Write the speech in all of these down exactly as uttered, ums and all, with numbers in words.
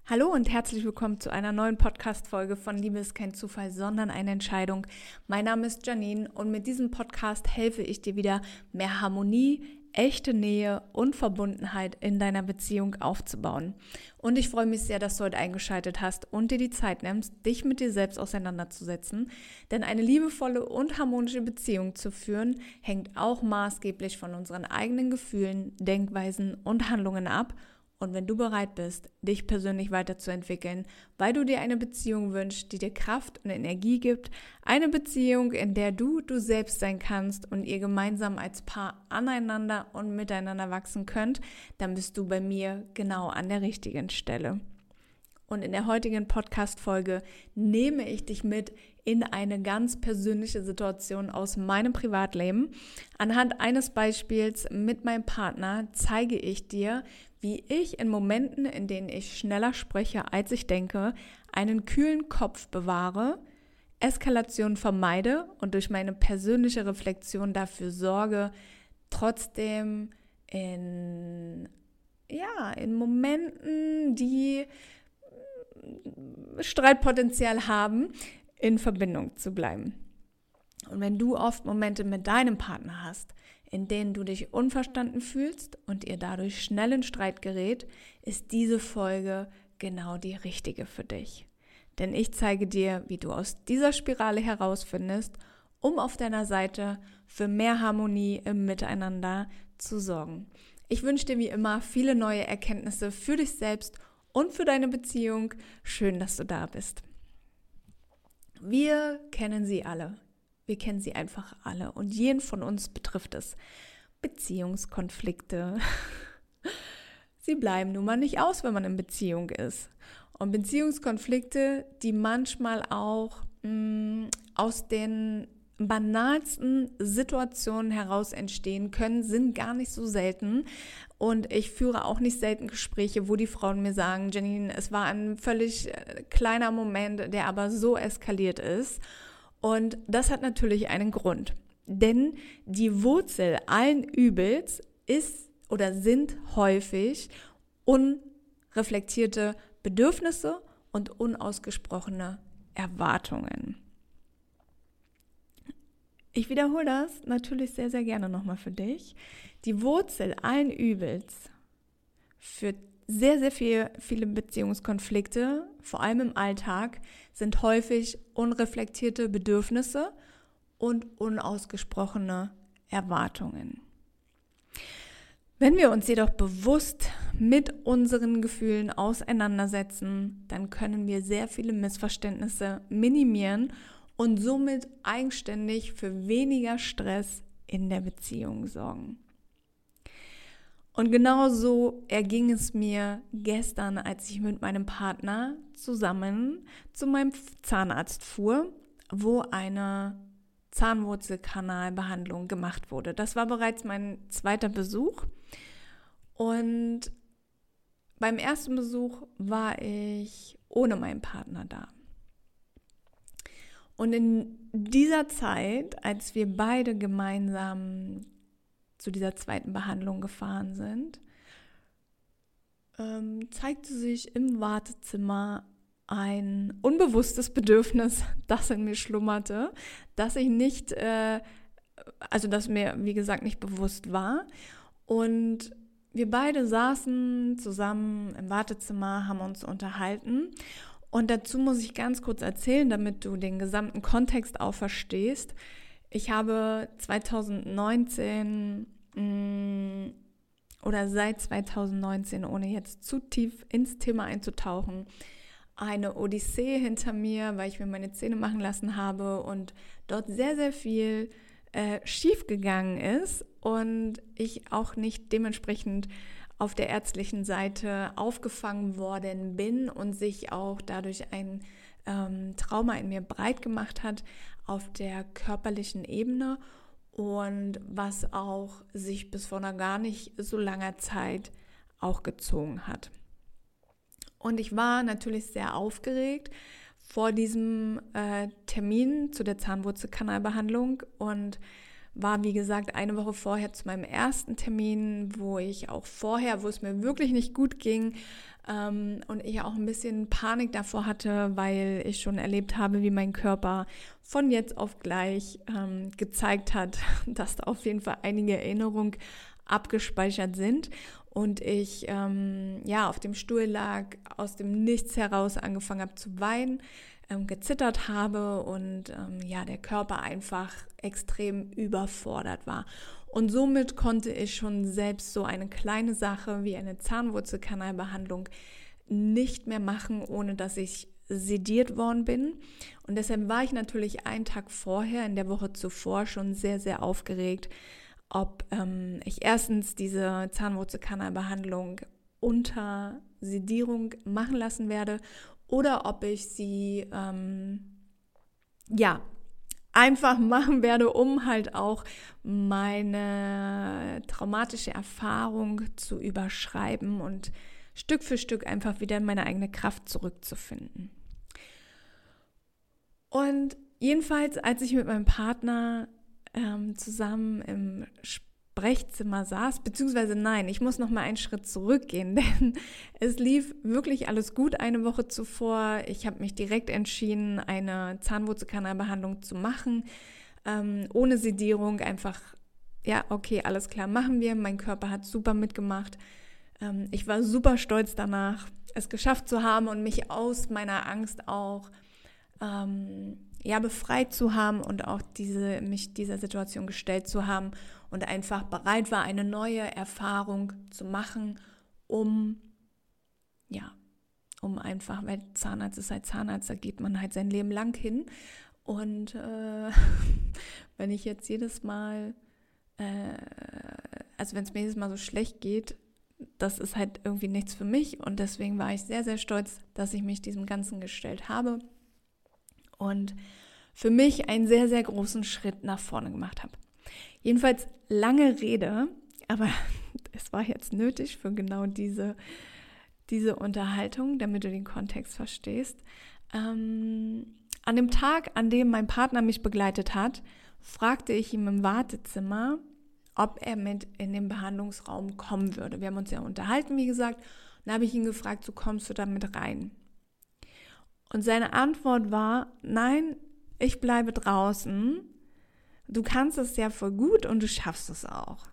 Hallo und herzlich willkommen zu einer neuen Podcast-Folge von Liebe ist kein Zufall, sondern eine Entscheidung. Mein Name ist Janine und mit diesem Podcast helfe ich dir wieder, mehr Harmonie, echte Nähe und Verbundenheit in deiner Beziehung aufzubauen. Und ich freue mich sehr, dass du heute eingeschaltet hast und dir die Zeit nimmst, dich mit dir selbst auseinanderzusetzen. Denn eine liebevolle und harmonische Beziehung zu führen, hängt auch maßgeblich von unseren eigenen Gefühlen, Denkweisen und Handlungen ab. Und wenn du bereit bist, dich persönlich weiterzuentwickeln, weil du dir eine Beziehung wünschst, die dir Kraft und Energie gibt, eine Beziehung, in der du du selbst sein kannst und ihr gemeinsam als Paar aneinander und miteinander wachsen könnt, dann bist du bei mir genau an der richtigen Stelle. Und in der heutigen Podcast-Folge nehme ich dich mit in eine ganz persönliche Situation aus meinem Privatleben. Anhand eines Beispiels mit meinem Partner zeige ich dir, wie ich in Momenten, in denen ich schneller spreche, als ich denke, einen kühlen Kopf bewahre, Eskalation vermeide und durch meine persönliche Reflexion dafür sorge, trotzdem in, ja, in Momenten, die Streitpotenzial haben, in Verbindung zu bleiben. Und wenn du oft Momente mit deinem Partner hast, in denen du dich unverstanden fühlst und ihr dadurch schnell in Streit gerät, ist diese Folge genau die richtige für dich. Denn ich zeige dir, wie du aus dieser Spirale herausfindest, um auf deiner Seite für mehr Harmonie im Miteinander zu sorgen. Ich wünsche dir wie immer viele neue Erkenntnisse für dich selbst und für deine Beziehung. Schön, dass du da bist. Wir kennen sie alle. Wir kennen sie einfach alle und jeden von uns betrifft es. Beziehungskonflikte. Sie bleiben nun mal nicht aus, wenn man in Beziehung ist. Und Beziehungskonflikte, die manchmal auch mh, aus den banalsten Situationen heraus entstehen können, sind gar nicht so selten. Und ich führe auch nicht selten Gespräche, wo die Frauen mir sagen, Janine, es war ein völlig kleiner Moment, der aber so eskaliert ist. Und das hat natürlich einen Grund, denn die Wurzel allen Übels ist oder sind häufig unreflektierte Bedürfnisse und unausgesprochene Erwartungen. Ich wiederhole das natürlich sehr, sehr gerne nochmal für dich. Die Wurzel allen Übels für sehr, sehr viel, viele Beziehungskonflikte, vor allem im Alltag, sind häufig unreflektierte Bedürfnisse und unausgesprochene Erwartungen. Wenn wir uns jedoch bewusst mit unseren Gefühlen auseinandersetzen, dann können wir sehr viele Missverständnisse minimieren und somit eigenständig für weniger Stress in der Beziehung sorgen. Und genau so erging es mir gestern, als ich mit meinem Partner zusammen zu meinem Zahnarzt fuhr, wo eine Zahnwurzelkanalbehandlung gemacht wurde. Das war bereits mein zweiter Besuch. Und beim ersten Besuch war ich ohne meinen Partner da. Und in dieser Zeit, als wir beide gemeinsam zu dieser zweiten Behandlung gefahren sind, ähm, zeigte sich im Wartezimmer ein unbewusstes Bedürfnis, das in mir schlummerte, das ich nicht, äh, also das mir, wie gesagt, nicht bewusst war. Und wir beide saßen zusammen im Wartezimmer, haben uns unterhalten. Und dazu muss ich ganz kurz erzählen, damit du den gesamten Kontext auch verstehst. Ich habe zwanzig neunzehn mh, oder seit zwanzig neunzehn, ohne jetzt zu tief ins Thema einzutauchen, eine Odyssee hinter mir, weil ich mir meine Zähne machen lassen habe und dort sehr, sehr viel äh, schief gegangen ist und ich auch nicht dementsprechend auf der ärztlichen Seite aufgefangen worden bin und sich auch dadurch ein ähm, Trauma in mir breit gemacht hat auf der körperlichen Ebene und was auch sich bis vor einer gar nicht so langer Zeit auch gezogen hat. Und ich war natürlich sehr aufgeregt vor diesem äh, Termin zu der Zahnwurzelkanalbehandlung und war, wie gesagt, eine Woche vorher zu meinem ersten Termin, wo ich auch vorher, wo es mir wirklich nicht gut ging, ähm, und ich auch ein bisschen Panik davor hatte, weil ich schon erlebt habe, wie mein Körper von jetzt auf gleich ähm, gezeigt hat, dass da auf jeden Fall einige Erinnerungen abgespeichert sind und ich ähm, ja auf dem Stuhl lag, aus dem Nichts heraus angefangen habe zu weinen, ähm, gezittert habe und ähm, ja der Körper einfach extrem überfordert war. Und somit konnte ich schon selbst so eine kleine Sache wie eine Zahnwurzelkanalbehandlung nicht mehr machen, ohne dass ich sediert worden bin. Und deshalb war ich natürlich einen Tag vorher, in der Woche zuvor, schon sehr, sehr aufgeregt, ob ähm, ich erstens diese Zahnwurzelkanalbehandlung unter Sedierung machen lassen werde oder ob ich sie ähm, ja einfach machen werde, um halt auch meine traumatische Erfahrung zu überschreiben und Stück für Stück einfach wieder in meine eigene Kraft zurückzufinden. Und jedenfalls, als ich mit meinem Partner ähm, zusammen im Sprechzimmer saß, beziehungsweise nein, ich muss noch mal einen Schritt zurückgehen, denn es lief wirklich alles gut eine Woche zuvor. Ich habe mich direkt entschieden, eine Zahnwurzelkanalbehandlung zu machen, ähm, ohne Sedierung, einfach, ja, okay, alles klar, machen wir. Mein Körper hat super mitgemacht. Ähm, ich war super stolz danach, es geschafft zu haben und mich aus meiner Angst auch ähm, ja, befreit zu haben und auch diese, mich dieser Situation gestellt zu haben und einfach bereit war, eine neue Erfahrung zu machen, um, ja, um einfach, weil Zahnarzt ist halt Zahnarzt, da geht man halt sein Leben lang hin. Und äh, wenn ich jetzt jedes Mal, äh, also wenn es mir jedes Mal so schlecht geht, das ist halt irgendwie nichts für mich. Und deswegen war ich sehr, sehr stolz, dass ich mich diesem Ganzen gestellt habe und für mich einen sehr, sehr großen Schritt nach vorne gemacht habe. Jedenfalls lange Rede, aber es war jetzt nötig für genau diese, diese Unterhaltung, damit du den Kontext verstehst. Ähm, an dem Tag, an dem mein Partner mich begleitet hat, fragte ich ihn im Wartezimmer, ob er mit in den Behandlungsraum kommen würde. Wir haben uns ja unterhalten, wie gesagt, und dann habe ich ihn gefragt, so kommst du da mit rein? Und seine Antwort war, nein, ich bleibe draußen, du kannst es ja voll gut und du schaffst es auch.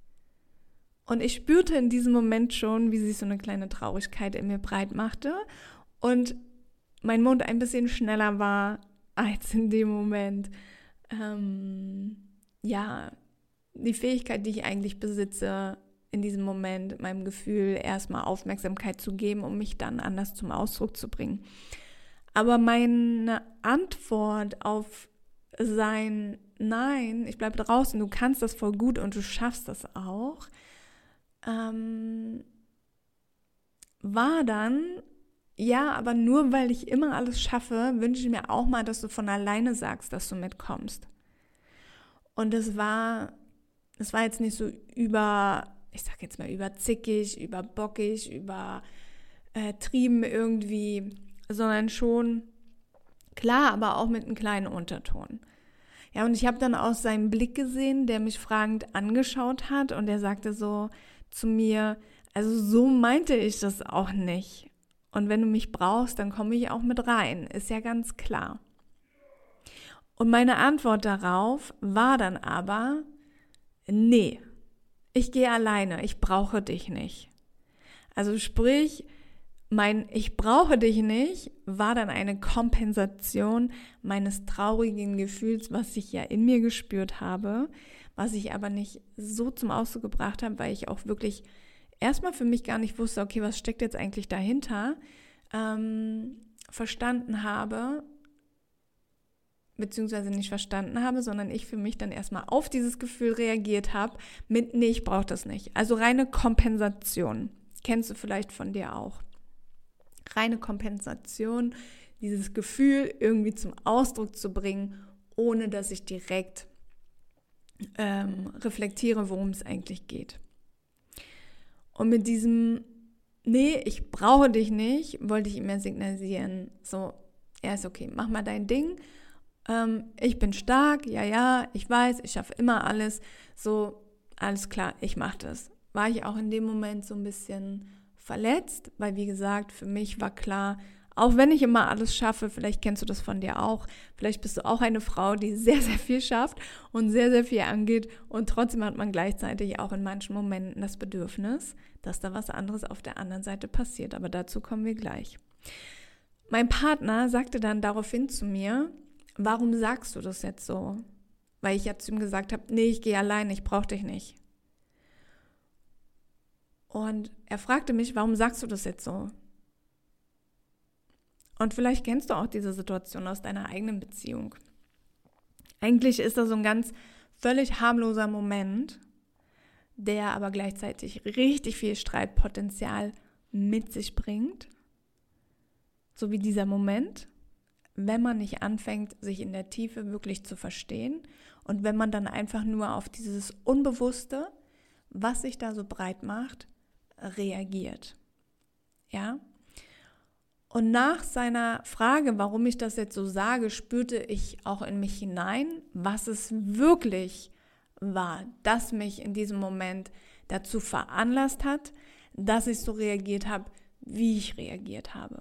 Und ich spürte in diesem Moment schon, wie sich so eine kleine Traurigkeit in mir breit machte und mein Mund ein bisschen schneller war als in dem Moment, ähm, ja, die Fähigkeit, die ich eigentlich besitze, in diesem Moment meinem Gefühl erstmal Aufmerksamkeit zu geben, um mich dann anders zum Ausdruck zu bringen. Aber meine Antwort auf sein Nein, ich bleibe draußen, du kannst das voll gut und du schaffst das auch, ähm, war dann, ja, aber nur weil ich immer alles schaffe, wünsche ich mir auch mal, dass du von alleine sagst, dass du mitkommst. Und es war, es war jetzt nicht so über, ich sag jetzt mal überzickig, überbockig, übertrieben irgendwie, sondern schon klar, aber auch mit einem kleinen Unterton. Ja, und ich habe dann aus seinem Blick gesehen, der mich fragend angeschaut hat und er sagte so zu mir, also so meinte ich das auch nicht. Und wenn du mich brauchst, dann komme ich auch mit rein, ist ja ganz klar. Und meine Antwort darauf war dann aber, nee, ich gehe alleine, ich brauche dich nicht. Also sprich, mein Ich brauche dich nicht war dann eine Kompensation meines traurigen Gefühls, was ich ja in mir gespürt habe, was ich aber nicht so zum Ausdruck gebracht habe, weil ich auch wirklich erstmal für mich gar nicht wusste, okay, was steckt jetzt eigentlich dahinter, ähm, verstanden habe, beziehungsweise nicht verstanden habe, sondern ich für mich dann erstmal auf dieses Gefühl reagiert habe mit, nee, ich brauche das nicht. Also reine Kompensation. Kennst du vielleicht von dir auch. Reine Kompensation, dieses Gefühl irgendwie zum Ausdruck zu bringen, ohne dass ich direkt ähm, reflektiere, worum es eigentlich geht. Und mit diesem, nee, ich brauche dich nicht, wollte ich ihm ja signalisieren, so, ja, ist okay, mach mal dein Ding, ähm, ich bin stark, ja, ja, ich weiß, ich schaffe immer alles, so, alles klar, ich mache das. War ich auch in dem Moment so ein bisschen verletzt, weil wie gesagt, für mich war klar, auch wenn ich immer alles schaffe, vielleicht kennst du das von dir auch, vielleicht bist du auch eine Frau, die sehr, sehr viel schafft und sehr, sehr viel angeht und trotzdem hat man gleichzeitig auch in manchen Momenten das Bedürfnis, dass da was anderes auf der anderen Seite passiert, aber dazu kommen wir gleich. Mein Partner sagte dann daraufhin zu mir, warum sagst du das jetzt so? Weil ich ja zu ihm gesagt habe, nee, ich gehe allein, ich brauche dich nicht. Und er fragte mich, warum sagst du das jetzt so? Und vielleicht kennst du auch diese Situation aus deiner eigenen Beziehung. Eigentlich ist das so ein ganz völlig harmloser Moment, der aber gleichzeitig richtig viel Streitpotenzial mit sich bringt. So wie dieser Moment, wenn man nicht anfängt, sich in der Tiefe wirklich zu verstehen und wenn man dann einfach nur auf dieses Unbewusste, was sich da so breit macht, reagiert. Ja? Und nach seiner Frage, warum ich das jetzt so sage, spürte ich auch in mich hinein, was es wirklich war, das mich in diesem Moment dazu veranlasst hat, dass ich so reagiert habe, wie ich reagiert habe.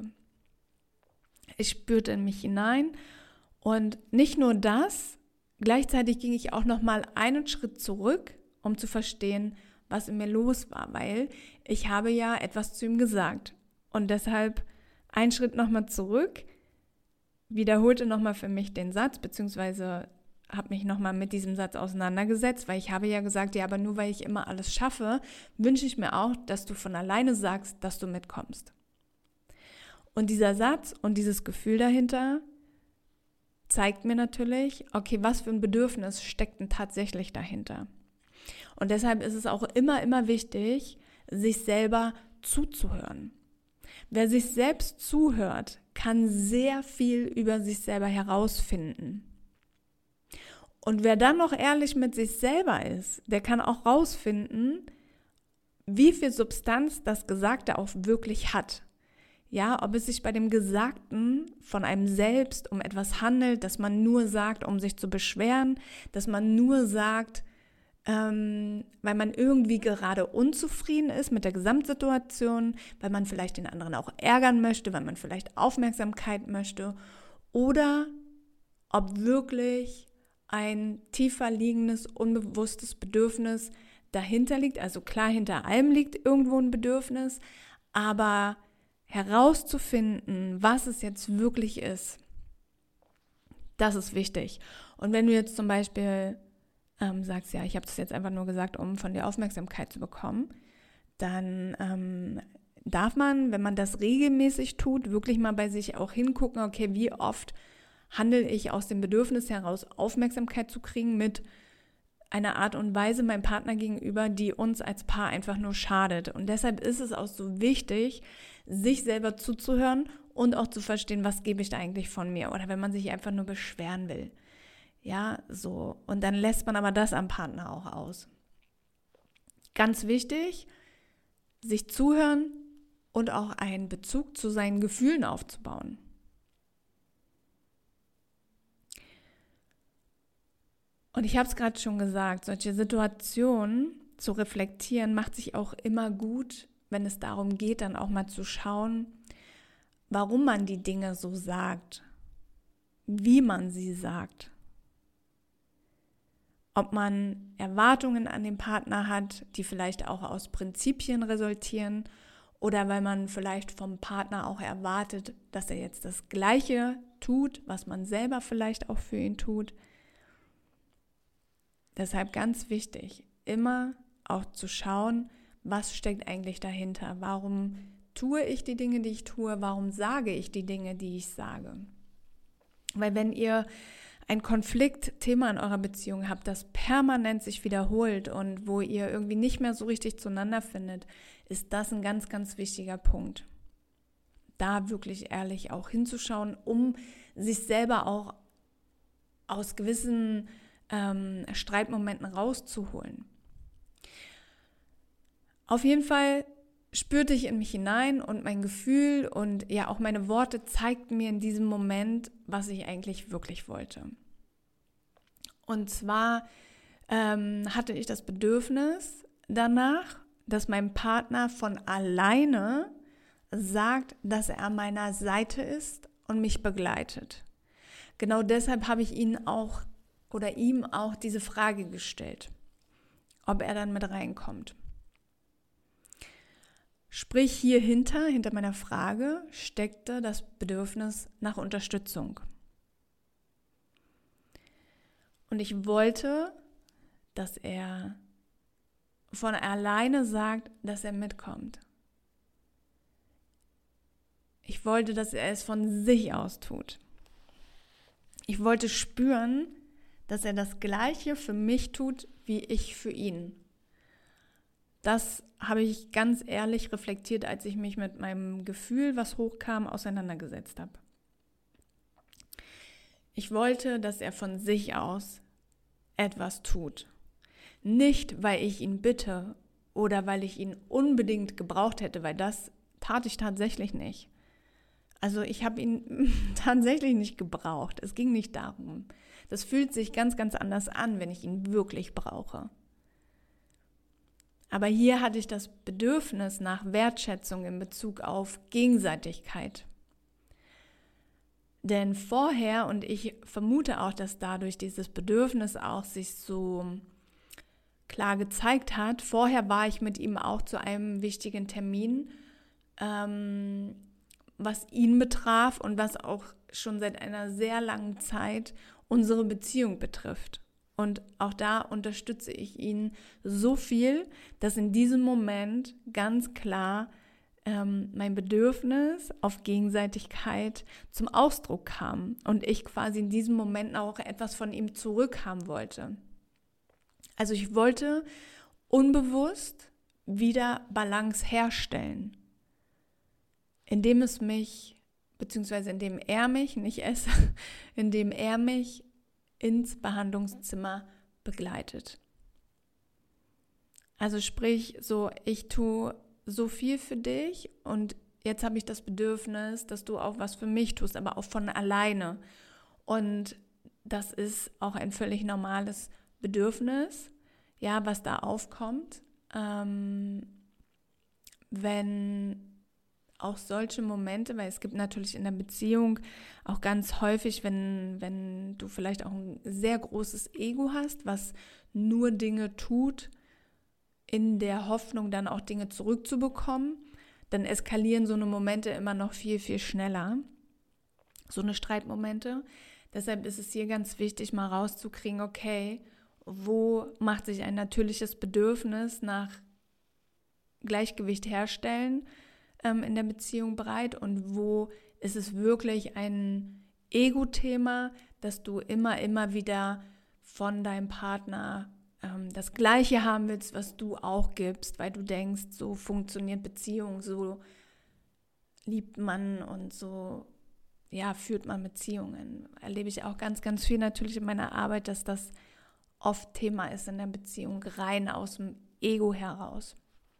Ich spürte in mich hinein und nicht nur das, gleichzeitig ging ich auch nochmal einen Schritt zurück, um zu verstehen, was in mir los war, weil ich habe ja etwas zu ihm gesagt und deshalb einen Schritt nochmal zurück, wiederholte nochmal für mich den Satz, beziehungsweise habe mich nochmal mit diesem Satz auseinandergesetzt, weil ich habe ja gesagt, ja, aber nur weil ich immer alles schaffe, wünsche ich mir auch, dass du von alleine sagst, dass du mitkommst. Und dieser Satz und dieses Gefühl dahinter zeigt mir natürlich, okay, was für ein Bedürfnis steckt denn tatsächlich dahinter? Und deshalb ist es auch immer, immer wichtig, sich selber zuzuhören. Wer sich selbst zuhört, kann sehr viel über sich selber herausfinden. Und wer dann noch ehrlich mit sich selber ist, der kann auch herausfinden, wie viel Substanz das Gesagte auch wirklich hat. Ja, ob es sich bei dem Gesagten von einem selbst um etwas handelt, dass man nur sagt, um sich zu beschweren, dass man nur sagt, ähm, weil man irgendwie gerade unzufrieden ist mit der Gesamtsituation, weil man vielleicht den anderen auch ärgern möchte, weil man vielleicht Aufmerksamkeit möchte oder ob wirklich ein tiefer liegendes, unbewusstes Bedürfnis dahinter liegt. Also klar, hinter allem liegt irgendwo ein Bedürfnis, aber herauszufinden, was es jetzt wirklich ist, das ist wichtig. Und wenn du jetzt zum Beispiel ähm, sagst, ja, ich habe das jetzt einfach nur gesagt, um von dir Aufmerksamkeit zu bekommen, dann ähm, darf man, wenn man das regelmäßig tut, wirklich mal bei sich auch hingucken, okay, wie oft handle ich aus dem Bedürfnis heraus, Aufmerksamkeit zu kriegen mit einer Art und Weise meinem Partner gegenüber, die uns als Paar einfach nur schadet. Und deshalb ist es auch so wichtig, sich selber zuzuhören und auch zu verstehen, was gebe ich da eigentlich von mir. Oder wenn man sich einfach nur beschweren will. Ja, so. Und dann lässt man aber das am Partner auch aus. Ganz wichtig, sich zuhören und auch einen Bezug zu seinen Gefühlen aufzubauen. Und ich habe es gerade schon gesagt, solche Situationen zu reflektieren, macht sich auch immer gut, wenn es darum geht, dann auch mal zu schauen, warum man die Dinge so sagt, wie man sie sagt. Ob man Erwartungen an den Partner hat, die vielleicht auch aus Prinzipien resultieren oder weil man vielleicht vom Partner auch erwartet, dass er jetzt das Gleiche tut, was man selber vielleicht auch für ihn tut. Deshalb ganz wichtig, immer auch zu schauen, was steckt eigentlich dahinter? Warum tue ich die Dinge, die ich tue? Warum sage ich die Dinge, die ich sage? Weil wenn ihr ein Konfliktthema in eurer Beziehung habt, das permanent sich wiederholt und wo ihr irgendwie nicht mehr so richtig zueinander findet, ist das ein ganz, ganz wichtiger Punkt. Da wirklich ehrlich auch hinzuschauen, um sich selber auch aus gewissen ähm, Streitmomenten rauszuholen. Auf jeden Fall spürte ich in mich hinein und mein Gefühl und ja auch meine Worte zeigten mir in diesem Moment, was ich eigentlich wirklich wollte. Und zwar ähm, hatte ich das Bedürfnis danach, dass mein Partner von alleine sagt, dass er an meiner Seite ist und mich begleitet. Genau deshalb habe ich ihn auch oder ihm auch diese Frage gestellt, ob er dann mit reinkommt. Sprich, hier hinter, hinter meiner Frage steckte das Bedürfnis nach Unterstützung. Und ich wollte, dass er von alleine sagt, dass er mitkommt. Ich wollte, dass er es von sich aus tut. Ich wollte spüren, dass er das Gleiche für mich tut, wie ich für ihn. Das habe ich ganz ehrlich reflektiert, als ich mich mit meinem Gefühl, was hochkam, auseinandergesetzt habe. Ich wollte, dass er von sich aus etwas tut. Nicht, weil ich ihn bitte oder weil ich ihn unbedingt gebraucht hätte, weil das tat ich tatsächlich nicht. Also ich habe ihn tatsächlich nicht gebraucht. Es ging nicht darum. Das fühlt sich ganz, ganz anders an, wenn ich ihn wirklich brauche. Aber hier hatte ich das Bedürfnis nach Wertschätzung in Bezug auf Gegenseitigkeit. Denn vorher, und ich vermute auch, dass dadurch dieses Bedürfnis auch sich so klar gezeigt hat, vorher war ich mit ihm auch zu einem wichtigen Termin, ähm, was ihn betraf und was auch schon seit einer sehr langen Zeit unsere Beziehung betrifft. Und auch da unterstütze ich ihn so viel, dass in diesem Moment ganz klar ähm, mein Bedürfnis auf Gegenseitigkeit zum Ausdruck kam und ich quasi in diesem Moment auch etwas von ihm zurückhaben wollte. Also ich wollte unbewusst wieder Balance herstellen, indem es mich, beziehungsweise indem er mich, nicht es, indem er mich ins Behandlungszimmer begleitet. Also sprich, so ich tue so viel für dich und jetzt habe ich das Bedürfnis, dass du auch was für mich tust, aber auch von alleine. Und das ist auch ein völlig normales Bedürfnis, ja, was da aufkommt, ähm, wenn auch solche Momente, weil es gibt natürlich in der Beziehung auch ganz häufig, wenn, wenn du vielleicht auch ein sehr großes Ego hast, was nur Dinge tut, in der Hoffnung dann auch Dinge zurückzubekommen, dann eskalieren so eine Momente immer noch viel, viel schneller, so eine Streitmomente. Deshalb ist es hier ganz wichtig, mal rauszukriegen, okay, wo macht sich ein natürliches Bedürfnis nach Gleichgewicht herstellen in der Beziehung breit und wo ist es wirklich ein Ego-Thema, dass du immer, immer wieder von deinem Partner ähm, das Gleiche haben willst, was du auch gibst, weil du denkst, so funktioniert Beziehung, so liebt man und so ja, führt man Beziehungen. Erlebe ich auch ganz, ganz viel natürlich in meiner Arbeit, dass das oft Thema ist in der Beziehung, rein aus dem Ego heraus.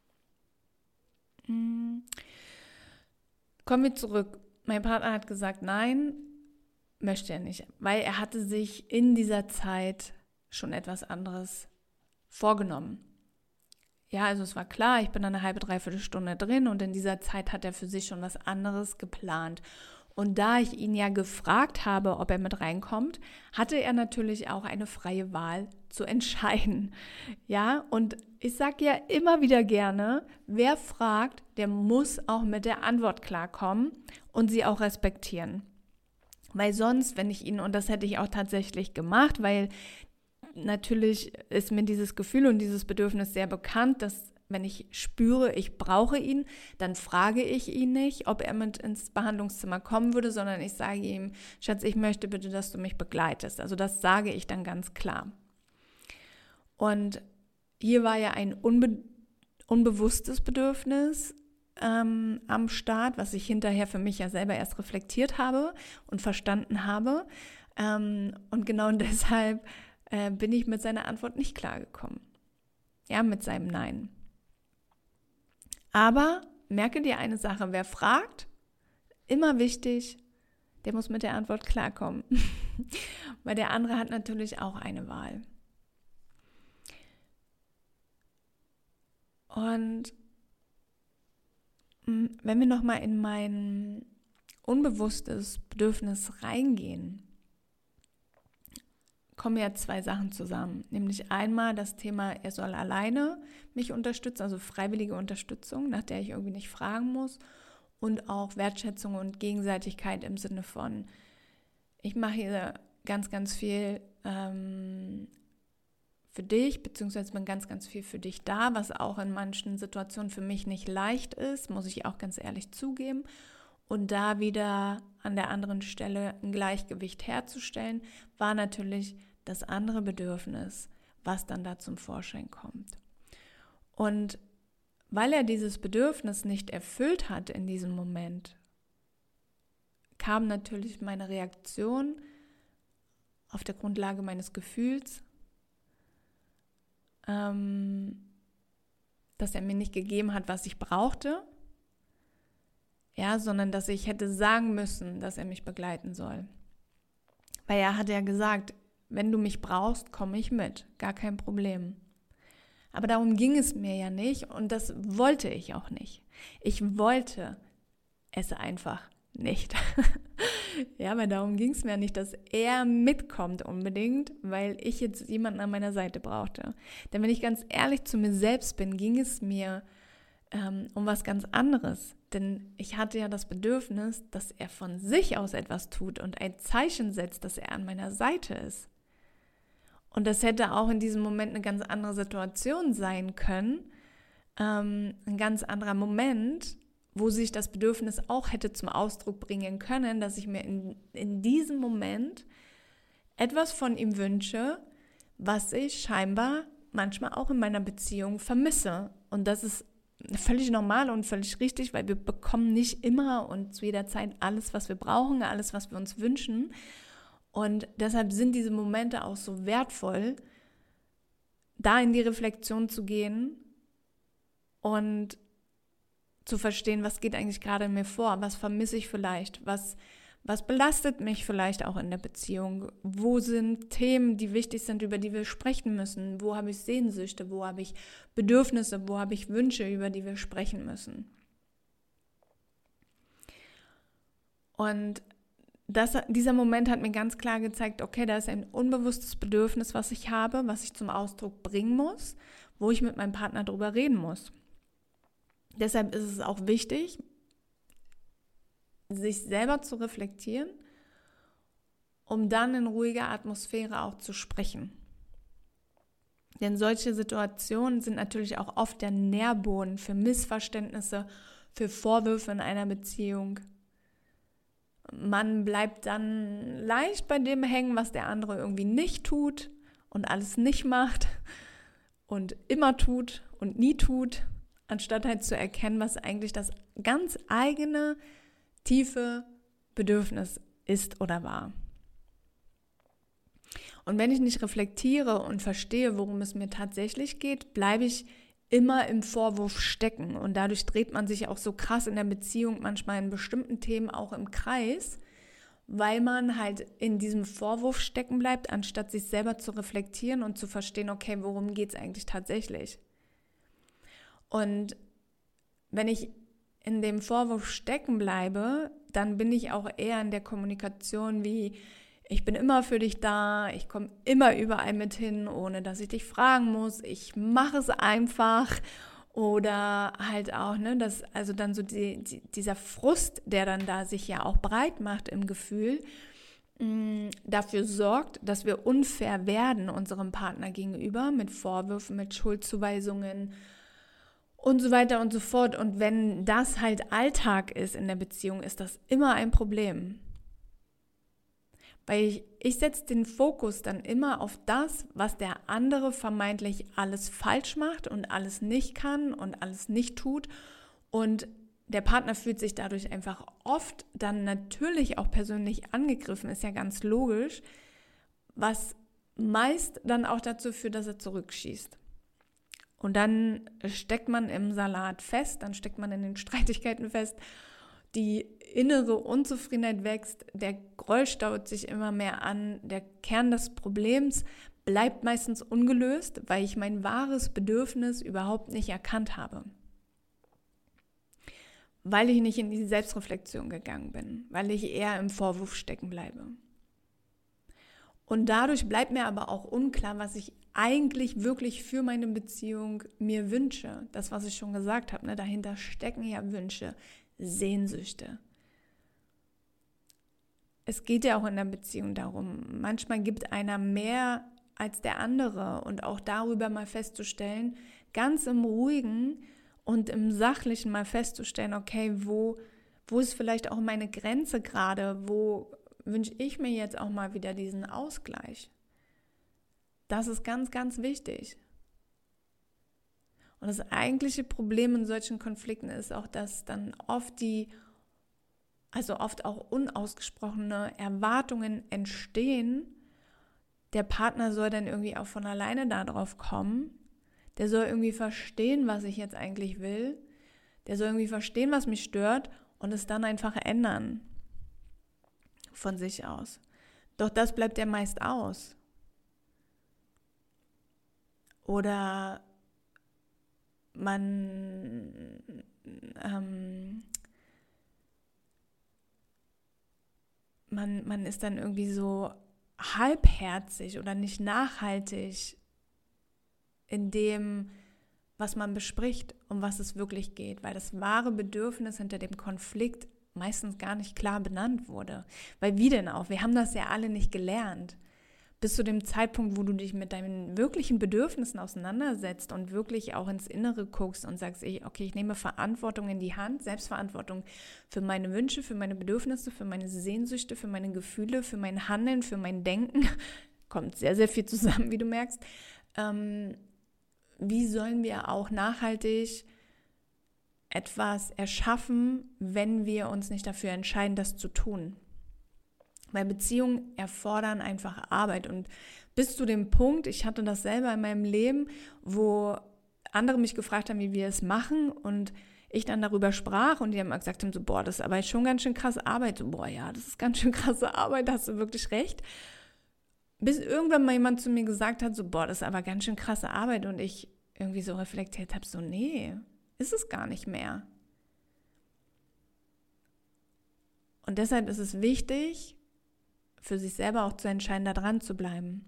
Kommen wir zurück. Mein Partner hat gesagt, nein, möchte er nicht, weil er hatte sich in dieser Zeit schon etwas anderes vorgenommen. Ja, also es war klar, ich bin eine halbe, dreiviertel Stunde drin und in dieser Zeit hat er für sich schon was anderes geplant. Und da ich ihn ja gefragt habe, ob er mit reinkommt, hatte er natürlich auch eine freie Wahl zu entscheiden. Ja, und ich sage ja immer wieder gerne, wer fragt, der muss auch mit der Antwort klarkommen und sie auch respektieren. Weil sonst, wenn ich ihn, und das hätte ich auch tatsächlich gemacht, weil natürlich ist mir dieses Gefühl und dieses Bedürfnis sehr bekannt, dass wenn ich spüre, ich brauche ihn, dann frage ich ihn nicht, ob er mit ins Behandlungszimmer kommen würde, sondern ich sage ihm, Schatz, ich möchte bitte, dass du mich begleitest. Also das sage ich dann ganz klar. Und hier war ja ein unbe- unbewusstes Bedürfnis ähm, am Start, was ich hinterher für mich ja selber erst reflektiert habe und verstanden habe. Ähm, und genau deshalb äh, bin ich mit seiner Antwort nicht klargekommen. Ja, mit seinem Nein. Aber merke dir eine Sache, wer fragt, immer wichtig, der muss mit der Antwort klarkommen. Weil der andere hat natürlich auch eine Wahl. Und wenn wir nochmal in mein unbewusstes Bedürfnis reingehen, kommen ja zwei Sachen zusammen. Nämlich einmal das Thema, er soll alleine mich unterstützen, also freiwillige Unterstützung, nach der ich irgendwie nicht fragen muss. Und auch Wertschätzung und Gegenseitigkeit im Sinne von, ich mache hier ganz, ganz viel ähm, für dich, beziehungsweise bin ganz, ganz viel für dich da, was auch in manchen Situationen für mich nicht leicht ist, muss ich auch ganz ehrlich zugeben. Und da wieder an der anderen Stelle ein Gleichgewicht herzustellen, war natürlich das andere Bedürfnis, was dann da zum Vorschein kommt. Und weil er dieses Bedürfnis nicht erfüllt hat in diesem Moment, kam natürlich meine Reaktion auf der Grundlage meines Gefühls, ähm, dass er mir nicht gegeben hat, was ich brauchte, ja, sondern dass ich hätte sagen müssen, dass er mich begleiten soll. Weil er hat ja gesagt, wenn du mich brauchst, komme ich mit, gar kein Problem. Aber darum ging es mir ja nicht und das wollte ich auch nicht. Ich wollte es einfach nicht. Ja, weil darum ging es mir nicht, dass er mitkommt unbedingt, weil ich jetzt jemanden an meiner Seite brauchte. Denn wenn ich ganz ehrlich zu mir selbst bin, ging es mir ähm, um was ganz anderes. Denn ich hatte ja das Bedürfnis, dass er von sich aus etwas tut und ein Zeichen setzt, dass er an meiner Seite ist. Und das hätte auch in diesem Moment eine ganz andere Situation sein können, ähm, ein ganz anderer Moment, wo sich das Bedürfnis auch hätte zum Ausdruck bringen können, dass ich mir in, in diesem Moment etwas von ihm wünsche, was ich scheinbar manchmal auch in meiner Beziehung vermisse. Und das ist völlig normal und völlig richtig, weil wir bekommen nicht immer und zu jeder Zeit alles, was wir brauchen, alles, was wir uns wünschen. Und deshalb sind diese Momente auch so wertvoll, da in die Reflexion zu gehen und zu verstehen, was geht eigentlich gerade in mir vor, was vermisse ich vielleicht, was, was belastet mich vielleicht auch in der Beziehung, wo sind Themen, die wichtig sind, über die wir sprechen müssen, wo habe ich Sehnsüchte, wo habe ich Bedürfnisse, wo habe ich Wünsche, über die wir sprechen müssen. Und Das, dieser Moment hat mir ganz klar gezeigt, okay, da ist ein unbewusstes Bedürfnis, was ich habe, was ich zum Ausdruck bringen muss, wo ich mit meinem Partner drüber reden muss. Deshalb ist es auch wichtig, sich selber zu reflektieren, um dann in ruhiger Atmosphäre auch zu sprechen. Denn solche Situationen sind natürlich auch oft der Nährboden für Missverständnisse, für Vorwürfe in einer Beziehung. Man bleibt dann leicht bei dem hängen, was der andere irgendwie nicht tut und alles nicht macht und immer tut und nie tut, anstatt halt zu erkennen, was eigentlich das ganz eigene, tiefe Bedürfnis ist oder war. Und wenn ich nicht reflektiere und verstehe, worum es mir tatsächlich geht, bleibe ich immer im Vorwurf stecken und dadurch dreht man sich auch so krass in der Beziehung manchmal in bestimmten Themen auch im Kreis, weil man halt in diesem Vorwurf stecken bleibt, anstatt sich selber zu reflektieren und zu verstehen, okay, worum geht es eigentlich tatsächlich? Und wenn ich in dem Vorwurf stecken bleibe, dann bin ich auch eher in der Kommunikation wie, ich bin immer für dich da, ich komme immer überall mit hin, ohne dass ich dich fragen muss, ich mache es einfach oder halt auch, ne, dass also dann so die, die, dieser Frust, der dann da sich ja auch breit macht im Gefühl, mh, dafür sorgt, dass wir unfair werden unserem Partner gegenüber mit Vorwürfen, mit Schuldzuweisungen und so weiter und so fort. Und wenn das halt Alltag ist in der Beziehung, ist das immer ein Problem. Weil ich, ich setze den Fokus dann immer auf das, was der andere vermeintlich alles falsch macht und alles nicht kann und alles nicht tut. Und der Partner fühlt sich dadurch einfach oft dann natürlich auch persönlich angegriffen, ist ja ganz logisch, was meist dann auch dazu führt, dass er zurückschießt. Und dann steckt man im Salat fest, dann steckt man in den Streitigkeiten fest, die innere Unzufriedenheit wächst, der Groll staut sich immer mehr an, der Kern des Problems bleibt meistens ungelöst, weil ich mein wahres Bedürfnis überhaupt nicht erkannt habe. Weil ich nicht in die Selbstreflexion gegangen bin, weil ich eher im Vorwurf stecken bleibe. Und dadurch bleibt mir aber auch unklar, was ich eigentlich wirklich für meine Beziehung mir wünsche. Das, was ich schon gesagt habe, ne? Dahinter stecken ja Wünsche, Sehnsüchte. Es geht ja auch in der Beziehung darum, manchmal gibt einer mehr als der andere und auch darüber mal festzustellen, ganz im Ruhigen und im Sachlichen mal festzustellen, okay, wo, wo ist vielleicht auch meine Grenze gerade, wo wünsche ich mir jetzt auch mal wieder diesen Ausgleich. Das ist ganz, ganz wichtig. Und das eigentliche Problem in solchen Konflikten ist auch, dass dann oft die, also oft auch unausgesprochene Erwartungen entstehen. Der Partner soll dann irgendwie auch von alleine darauf kommen. Der soll irgendwie verstehen, was ich jetzt eigentlich will. Der soll irgendwie verstehen, was mich stört und es dann einfach ändern. Von sich aus. Doch das bleibt ja meist aus. Oder man ähm, man, man ist dann irgendwie so halbherzig oder nicht nachhaltig in dem, was man bespricht, um was es wirklich geht, weil das wahre Bedürfnis hinter dem Konflikt meistens gar nicht klar benannt wurde. Weil wie denn auch? Wir haben das ja alle nicht gelernt. Bis zu dem Zeitpunkt, wo du dich mit deinen wirklichen Bedürfnissen auseinandersetzt und wirklich auch ins Innere guckst und sagst, okay, ich nehme Verantwortung in die Hand, Selbstverantwortung für meine Wünsche, für meine Bedürfnisse, für meine Sehnsüchte, für meine Gefühle, für mein Handeln, für mein Denken. Kommt sehr, sehr viel zusammen, wie du merkst. Ähm, wie sollen wir auch nachhaltig etwas erschaffen, wenn wir uns nicht dafür entscheiden, das zu tun? Weil Beziehungen erfordern einfach Arbeit und bis zu dem Punkt, ich hatte das selber in meinem Leben, wo andere mich gefragt haben, wie wir es machen und ich dann darüber sprach und die haben gesagt haben, so, boah, das ist aber schon ganz schön krasse Arbeit. So, boah, ja, das ist ganz schön krasse Arbeit, da hast du wirklich recht. Bis irgendwann mal jemand zu mir gesagt hat, so, boah, das ist aber ganz schön krasse Arbeit und ich irgendwie so reflektiert habe, so, nee, ist es gar nicht mehr. Und deshalb ist es wichtig, für sich selber auch zu entscheiden, da dran zu bleiben.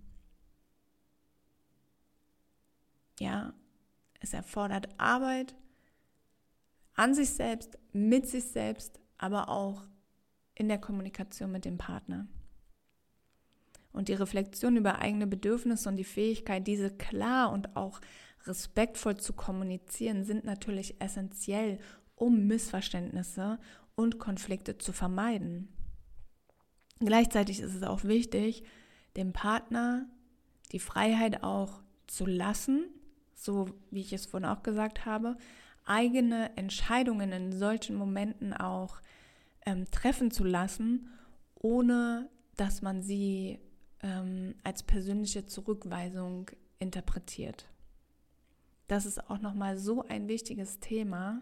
Ja, es erfordert Arbeit an sich selbst, mit sich selbst, aber auch in der Kommunikation mit dem Partner. Und die Reflexion über eigene Bedürfnisse und die Fähigkeit, diese klar und auch respektvoll zu kommunizieren, sind natürlich essentiell, um Missverständnisse und Konflikte zu vermeiden. Gleichzeitig ist es auch wichtig, dem Partner die Freiheit auch zu lassen, so wie ich es vorhin auch gesagt habe, eigene Entscheidungen in solchen Momenten auch ähm, treffen zu lassen, ohne dass man sie ähm, als persönliche Zurückweisung interpretiert. Das ist auch nochmal so ein wichtiges Thema.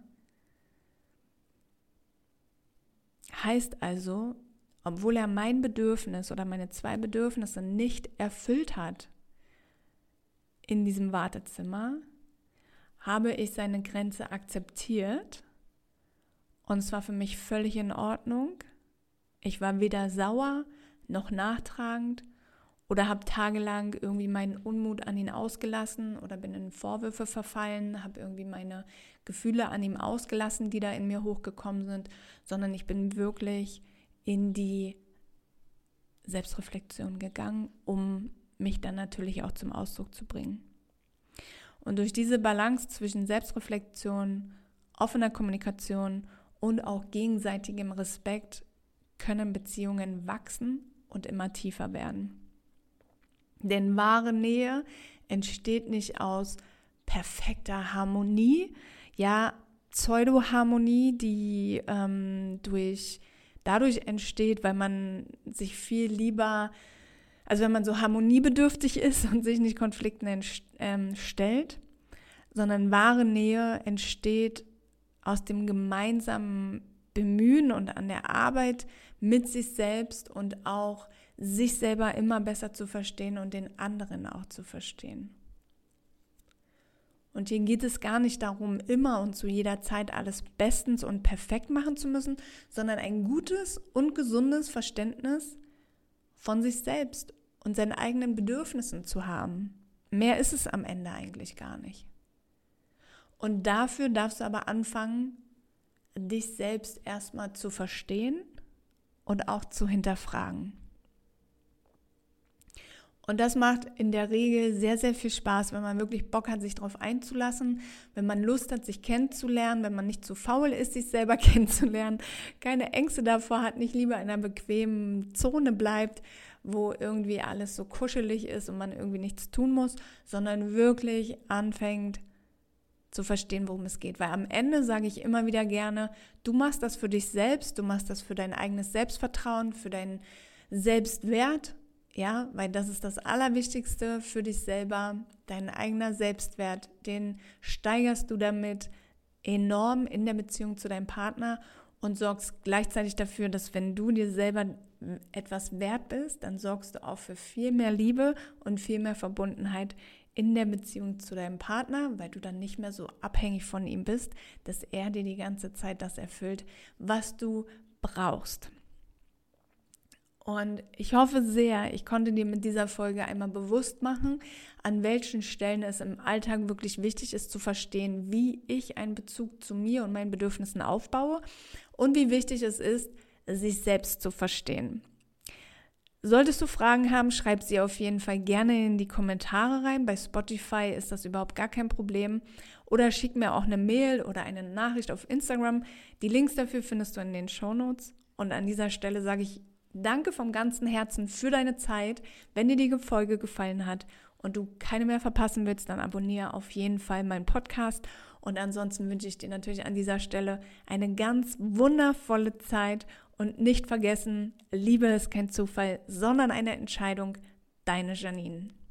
Heißt also, obwohl er mein Bedürfnis oder meine zwei Bedürfnisse nicht erfüllt hat in diesem Wartezimmer, habe ich seine Grenze akzeptiert und es war für mich völlig in Ordnung. Ich war weder sauer noch nachtragend oder habe tagelang irgendwie meinen Unmut an ihn ausgelassen oder bin in Vorwürfe verfallen, habe irgendwie meine Gefühle an ihm ausgelassen, die da in mir hochgekommen sind, sondern ich bin wirklich in die Selbstreflexion gegangen, um mich dann natürlich auch zum Ausdruck zu bringen. Und durch diese Balance zwischen Selbstreflexion, offener Kommunikation und auch gegenseitigem Respekt können Beziehungen wachsen und immer tiefer werden. Denn wahre Nähe entsteht nicht aus perfekter Harmonie, ja, Pseudo-Harmonie, die ähm, durch dadurch entsteht, weil man sich viel lieber, also wenn man so harmoniebedürftig ist und sich nicht Konflikten entst- ähm, stellt, sondern wahre Nähe entsteht aus dem gemeinsamen Bemühen und an der Arbeit mit sich selbst und auch sich selber immer besser zu verstehen und den anderen auch zu verstehen. Und hier geht es gar nicht darum, immer und zu jeder Zeit alles bestens und perfekt machen zu müssen, sondern ein gutes und gesundes Verständnis von sich selbst und seinen eigenen Bedürfnissen zu haben. Mehr ist es am Ende eigentlich gar nicht. Und dafür darfst du aber anfangen, dich selbst erstmal zu verstehen und auch zu hinterfragen. Und das macht in der Regel sehr, sehr viel Spaß, wenn man wirklich Bock hat, sich darauf einzulassen, wenn man Lust hat, sich kennenzulernen, wenn man nicht zu faul ist, sich selber kennenzulernen, keine Ängste davor hat, nicht lieber in einer bequemen Zone bleibt, wo irgendwie alles so kuschelig ist und man irgendwie nichts tun muss, sondern wirklich anfängt zu verstehen, worum es geht. Weil am Ende sage ich immer wieder gerne, du machst das für dich selbst, du machst das für dein eigenes Selbstvertrauen, für deinen Selbstwert, ja, weil das ist das Allerwichtigste für dich selber, dein eigener Selbstwert, den steigerst du damit enorm in der Beziehung zu deinem Partner und sorgst gleichzeitig dafür, dass wenn du dir selber etwas wert bist, dann sorgst du auch für viel mehr Liebe und viel mehr Verbundenheit in der Beziehung zu deinem Partner, weil du dann nicht mehr so abhängig von ihm bist, dass er dir die ganze Zeit das erfüllt, was du brauchst. Und ich hoffe sehr, ich konnte dir mit dieser Folge einmal bewusst machen, an welchen Stellen es im Alltag wirklich wichtig ist zu verstehen, wie ich einen Bezug zu mir und meinen Bedürfnissen aufbaue und wie wichtig es ist, sich selbst zu verstehen. Solltest du Fragen haben, schreib sie auf jeden Fall gerne in die Kommentare rein. Bei Spotify ist das überhaupt gar kein Problem. Oder schick mir auch eine Mail oder eine Nachricht auf Instagram. Die Links dafür findest du in den Shownotes. Und an dieser Stelle sage ich danke vom ganzen Herzen für deine Zeit. Wenn dir die Folge gefallen hat und du keine mehr verpassen willst, dann abonniere auf jeden Fall meinen Podcast. Und ansonsten wünsche ich dir natürlich an dieser Stelle eine ganz wundervolle Zeit. Und nicht vergessen, Liebe ist kein Zufall, sondern eine Entscheidung. Deine Janine.